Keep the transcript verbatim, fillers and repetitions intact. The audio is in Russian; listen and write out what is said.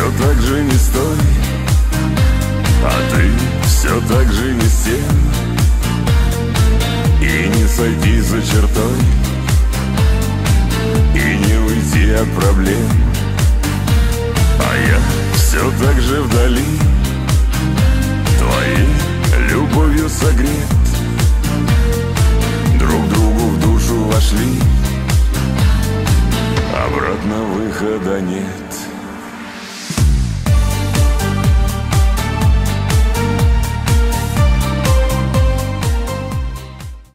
все так же не с той, а ты все так же не с тем. И не сойти за чертой, и не уйти от проблем. А я все так же вдали, твоей любовью согрет. Друг другу в душу вошли, обратно выхода нет.